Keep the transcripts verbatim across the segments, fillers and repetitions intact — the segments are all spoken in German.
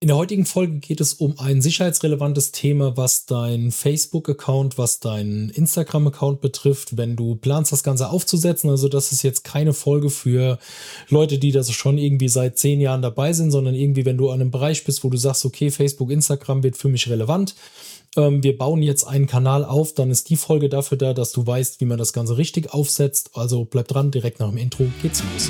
In der heutigen Folge geht es um ein sicherheitsrelevantes Thema, was dein Facebook-Account, was deinen Instagram-Account betrifft, wenn du planst, das Ganze aufzusetzen. Also das ist jetzt keine Folge für Leute, die das schon irgendwie seit zehn Jahren dabei sind, sondern irgendwie, wenn du an einem Bereich bist, wo du sagst, okay, Facebook, Instagram wird für mich relevant. Ähm, wir bauen jetzt einen Kanal auf, dann ist die Folge dafür da, dass du weißt, wie man das Ganze richtig aufsetzt. Also bleib dran, direkt nach dem Intro geht's los.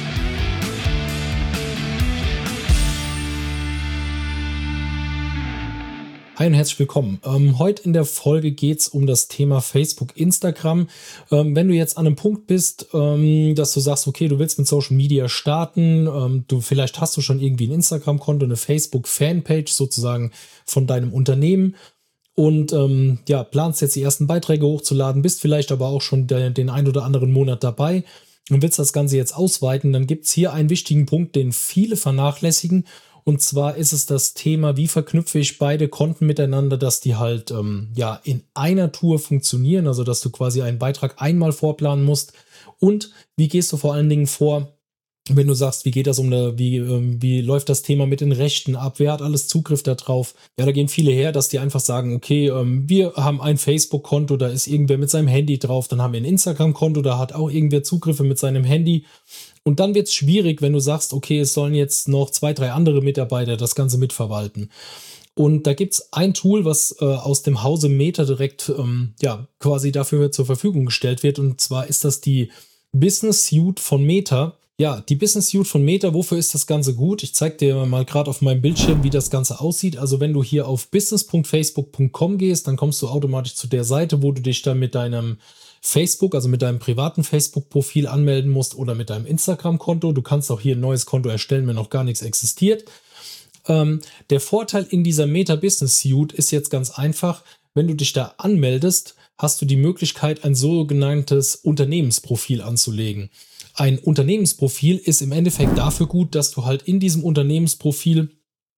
Hi und herzlich willkommen. Ähm, heute in der Folge geht es um das Thema Facebook, Instagram. Ähm, wenn du jetzt an einem Punkt bist, ähm, dass du sagst, okay, du willst mit Social Media starten, ähm, du vielleicht hast du schon irgendwie ein Instagram-Konto, eine Facebook-Fanpage sozusagen von deinem Unternehmen und ähm, ja, planst jetzt die ersten Beiträge hochzuladen, bist vielleicht aber auch schon de- den ein oder anderen Monat dabei und willst das Ganze jetzt ausweiten, dann gibt es hier einen wichtigen Punkt, den viele vernachlässigen. Und zwar ist es das Thema, wie verknüpfe ich beide Konten miteinander, dass die halt ähm, ja in einer Tour funktionieren, also dass du quasi einen Beitrag einmal vorplanen musst. Und wie gehst du vor allen Dingen vor, wenn du sagst, wie geht das um eine, wie, ähm, wie läuft das Thema mit den Rechten ab, wer hat alles Zugriff darauf? Ja, da gehen viele her, dass die einfach sagen, okay, ähm, wir haben ein Facebook-Konto, da ist irgendwer mit seinem Handy drauf, dann haben wir ein Instagram-Konto, da hat auch irgendwer Zugriffe mit seinem Handy. Und dann wird es schwierig, wenn du sagst, okay, es sollen jetzt noch zwei, drei andere Mitarbeiter das Ganze mitverwalten. Und da gibt es ein Tool, was äh, aus dem Hause Meta direkt ähm, ja, quasi dafür zur Verfügung gestellt wird. Und zwar ist das die Business Suite von Meta. Ja, die Business Suite von Meta, wofür ist das Ganze gut? Ich zeige dir mal gerade auf meinem Bildschirm, wie das Ganze aussieht. Also wenn du hier auf business punkt facebook punkt com gehst, dann kommst du automatisch zu der Seite, wo du dich dann mit deinem Facebook, also mit deinem privaten Facebook-Profil anmelden musst oder mit deinem Instagram-Konto. Du kannst auch hier ein neues Konto erstellen, wenn noch gar nichts existiert. Ähm, der Vorteil in dieser Meta Business Suite ist jetzt ganz einfach. Wenn du dich da anmeldest, hast du die Möglichkeit, ein sogenanntes Unternehmensprofil anzulegen. Ein Unternehmensprofil ist im Endeffekt dafür gut, dass du halt in diesem Unternehmensprofil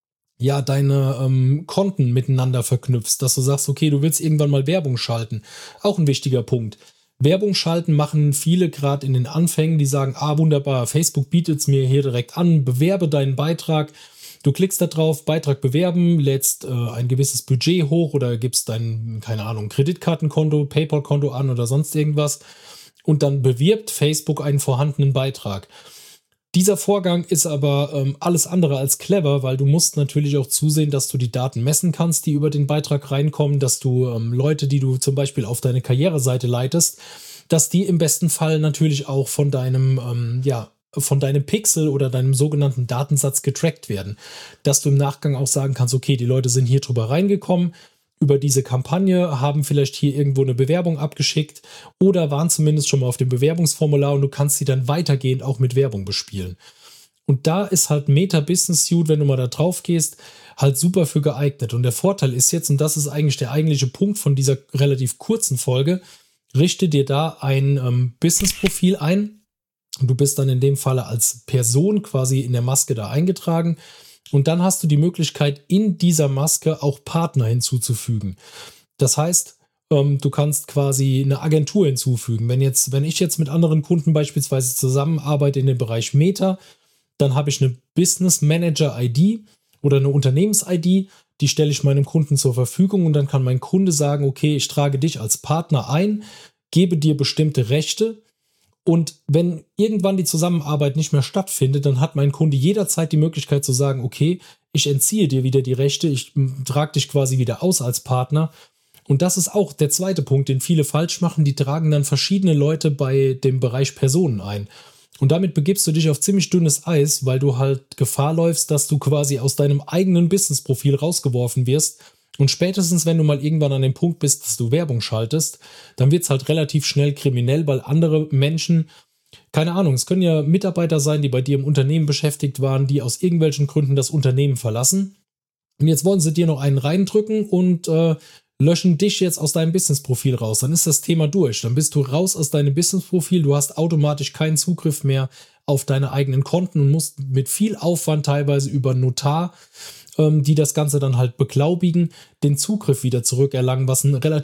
ja deine ähm, Konten miteinander verknüpfst, dass du sagst, okay, du willst irgendwann mal Werbung schalten. Auch ein wichtiger Punkt. Werbung schalten machen viele gerade in den Anfängen, die sagen, ah wunderbar, Facebook bietet es mir hier direkt an, bewerbe deinen Beitrag. Du klickst da drauf, Beitrag bewerben, lädst äh, ein gewisses Budget hoch oder gibst dein, keine Ahnung, Kreditkartenkonto, PayPal-Konto an oder sonst irgendwas und dann bewirbt Facebook einen vorhandenen Beitrag. Dieser Vorgang ist aber ähm, alles andere als clever, weil du musst natürlich auch zusehen, dass du die Daten messen kannst, die über den Beitrag reinkommen, dass du ähm, Leute, die du zum Beispiel auf deine Karriereseite leitest, dass die im besten Fall natürlich auch von deinem, ähm, ja, von deinem Pixel oder deinem sogenannten Datensatz getrackt werden. Dass du im Nachgang auch sagen kannst, okay, die Leute sind hier drüber reingekommen, über diese Kampagne, haben vielleicht hier irgendwo eine Bewerbung abgeschickt oder waren zumindest schon mal auf dem Bewerbungsformular und du kannst sie dann weitergehend auch mit Werbung bespielen. Und da ist halt Meta Business Suite, wenn du mal da drauf gehst, halt super für geeignet. Und der Vorteil ist jetzt, und das ist eigentlich der eigentliche Punkt von dieser relativ kurzen Folge, richte dir da ein ähm, Business-Profil ein. Und du bist dann in dem Falle als Person quasi in der Maske da eingetragen. Und dann hast du die Möglichkeit, in dieser Maske auch Partner hinzuzufügen. Das heißt, ähm, du kannst quasi eine Agentur hinzufügen. Wenn jetzt, wenn ich jetzt mit anderen Kunden beispielsweise zusammenarbeite in dem Bereich Meta, dann habe ich eine Business Manager I D oder eine Unternehmens-I D, die stelle ich meinem Kunden zur Verfügung und dann kann mein Kunde sagen, okay, ich trage dich als Partner ein, gebe dir bestimmte Rechte. Und wenn irgendwann die Zusammenarbeit nicht mehr stattfindet, dann hat mein Kunde jederzeit die Möglichkeit zu sagen, okay, ich entziehe dir wieder die Rechte, ich trage dich quasi wieder aus als Partner. Und das ist auch der zweite Punkt, den viele falsch machen. Die tragen dann verschiedene Leute bei dem Bereich Personen ein. Und damit begibst du dich auf ziemlich dünnes Eis, weil du halt Gefahr läufst, dass du quasi aus deinem eigenen Businessprofil rausgeworfen wirst. Und spätestens, wenn du mal irgendwann an dem Punkt bist, dass du Werbung schaltest, dann wird es halt relativ schnell kriminell, weil andere Menschen, keine Ahnung, es können ja Mitarbeiter sein, die bei dir im Unternehmen beschäftigt waren, die aus irgendwelchen Gründen das Unternehmen verlassen. Und jetzt wollen sie dir noch einen reindrücken und äh, löschen dich jetzt aus deinem Businessprofil raus. Dann ist das Thema durch. Dann bist du raus aus deinem Businessprofil. Du hast automatisch keinen Zugriff mehr auf deine eigenen Konten und musst mit viel Aufwand teilweise über Notar, die das Ganze dann halt beglaubigen, den Zugriff wieder zurückerlangen, was ein relativ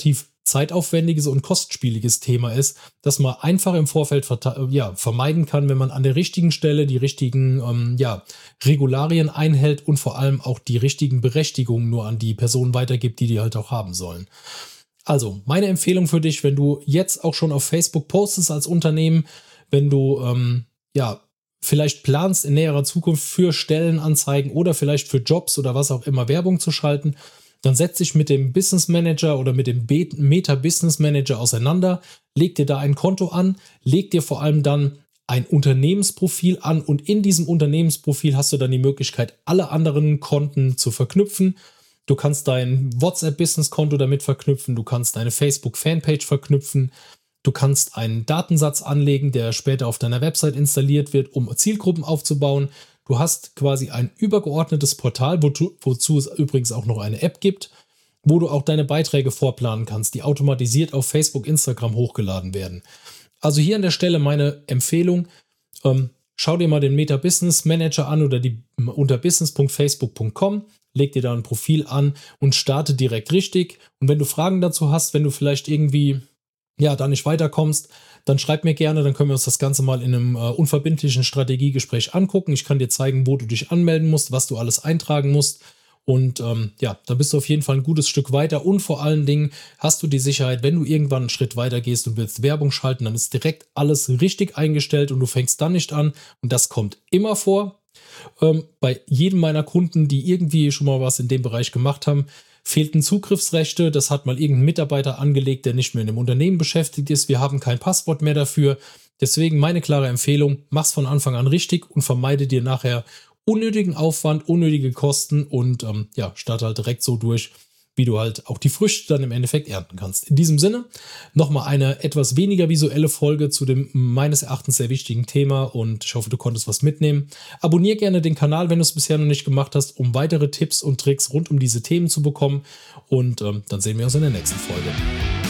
zeitaufwendiges und kostspieliges Thema ist, das man einfach im Vorfeld ja, vermeiden kann, wenn man an der richtigen Stelle die richtigen ähm, ja, Regularien einhält und vor allem auch die richtigen Berechtigungen nur an die Personen weitergibt, die die halt auch haben sollen. Also meine Empfehlung für dich, wenn du jetzt auch schon auf Facebook postest als Unternehmen, wenn du ähm, ja vielleicht planst in näherer Zukunft für Stellenanzeigen oder vielleicht für Jobs oder was auch immer Werbung zu schalten, dann setz dich mit dem Business Manager oder mit dem Meta Business Manager auseinander, leg dir da ein Konto an, leg dir vor allem dann ein Unternehmensprofil an und in diesem Unternehmensprofil hast du dann die Möglichkeit, alle anderen Konten zu verknüpfen. Du kannst dein WhatsApp-Business-Konto damit verknüpfen, du kannst deine Facebook-Fanpage verknüpfen, du kannst einen Datensatz anlegen, der später auf deiner Website installiert wird, um Zielgruppen aufzubauen. Du hast quasi ein übergeordnetes Portal, wozu, wozu es übrigens auch noch eine App gibt, wo du auch deine Beiträge vorplanen kannst, die automatisiert auf Facebook, Instagram hochgeladen werden. Also hier an der Stelle meine Empfehlung, ähm, schau dir mal den Meta Business Manager an oder die unter business punkt facebook punkt com, leg dir da ein Profil an und starte direkt richtig. Und wenn du Fragen dazu hast, wenn du vielleicht irgendwie ja, da nicht weiterkommst, dann schreib mir gerne, dann können wir uns das Ganze mal in einem äh, unverbindlichen Strategiegespräch angucken. Ich kann dir zeigen, wo du dich anmelden musst, was du alles eintragen musst. Und ähm, ja, da bist du auf jeden Fall ein gutes Stück weiter. Und vor allen Dingen hast du die Sicherheit, wenn du irgendwann einen Schritt weiter gehst und willst Werbung schalten, dann ist direkt alles richtig eingestellt und du fängst dann nicht an. Und das kommt immer vor. Ähm, bei jedem meiner Kunden, die irgendwie schon mal was in dem Bereich gemacht haben, fehlten Zugriffsrechte, das hat mal irgendein Mitarbeiter angelegt, der nicht mehr in dem Unternehmen beschäftigt ist. Wir haben kein Passwort mehr dafür. Deswegen meine klare Empfehlung, mach's von Anfang an richtig und vermeide dir nachher unnötigen Aufwand, unnötige Kosten und ähm, ja, starte halt direkt so durch, wie du halt auch die Früchte dann im Endeffekt ernten kannst. In diesem Sinne nochmal eine etwas weniger visuelle Folge zu dem meines Erachtens sehr wichtigen Thema und ich hoffe, du konntest was mitnehmen. Abonnier gerne den Kanal, wenn du es bisher noch nicht gemacht hast, um weitere Tipps und Tricks rund um diese Themen zu bekommen und ähm, dann sehen wir uns in der nächsten Folge.